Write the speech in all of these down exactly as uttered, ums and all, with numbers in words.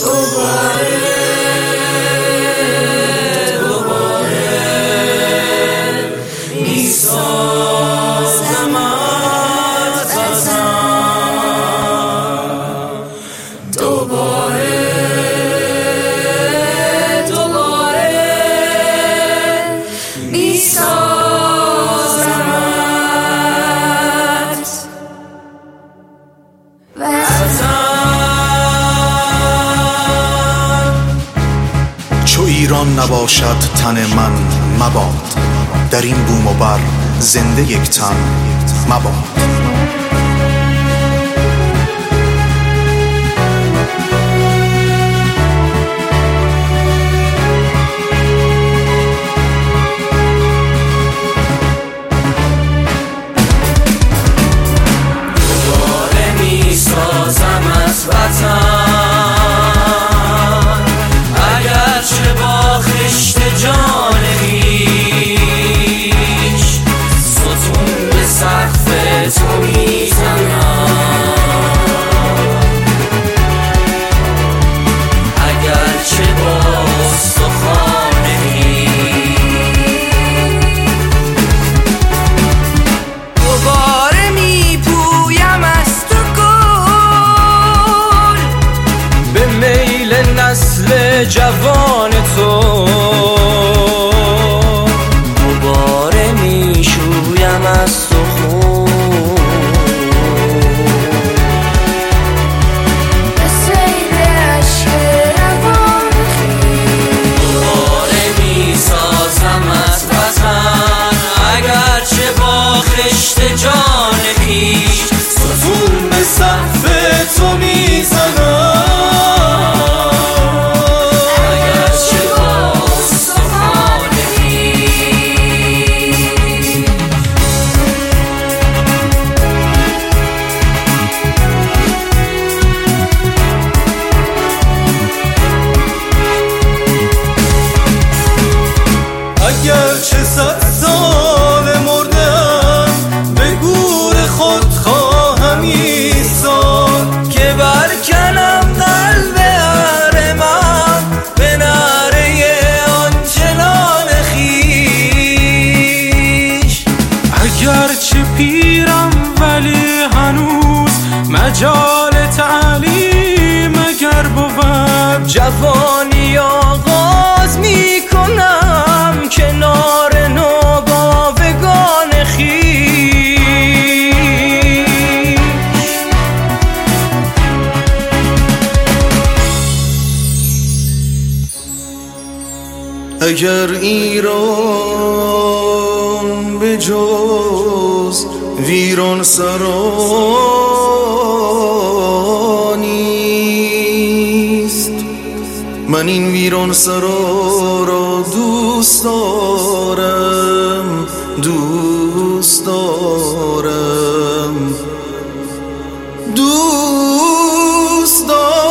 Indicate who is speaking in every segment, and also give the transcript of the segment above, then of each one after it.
Speaker 1: چو ایران نباشد تن من مباد، در این بوم و بر زنده یک تن مباد.
Speaker 2: دوباره می سازم از وطن، اگرچه با خشت جان خویش ستون به سقف تو میزنم، اگرچه با استخوان دوباره میپویم از تو گل به میل نسل جوان تو، دوباره میشویم از تو خون به سیل عشق روان خویش، دوباره میسازم از وطن، اگرچه با خشت جان خویش ستون به سقف تو میزنم،
Speaker 3: اگرچه صد سال مردم به گور خود خواهم ایستاد،
Speaker 2: که برکنم قلب اهرمن به نعره آنچنان خویش.
Speaker 3: اگرچه پیرم ولی هنوز مجال تعلیم اگر بود،
Speaker 2: جوانی آغاز می کنم کنار نوباوگان خویش.
Speaker 1: اگر ایران به جز ویران سرا نیست، من این ویران سرا را دوست دارم، دوست دارم، دوست دارم.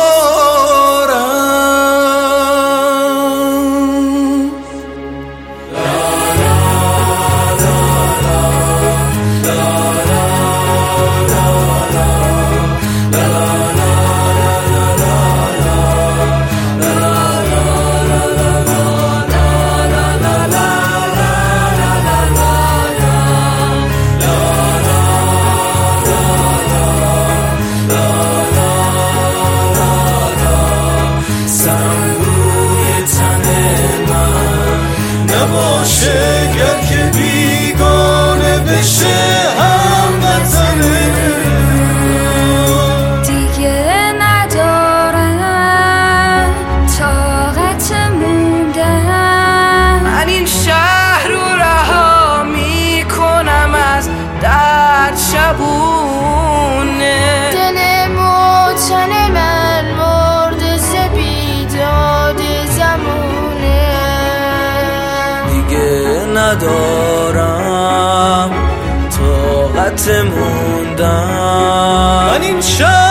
Speaker 3: نباشه گر که بیگانه بشه هموطنه،
Speaker 4: دیگه ندارم طاقت موندن،
Speaker 2: من این شهر رو رها میکنم از درد شبونه،
Speaker 4: دل موتن من مرد ز بیداد زمونه،
Speaker 2: دیگه ندارم طاقت موندن،
Speaker 3: من این شهر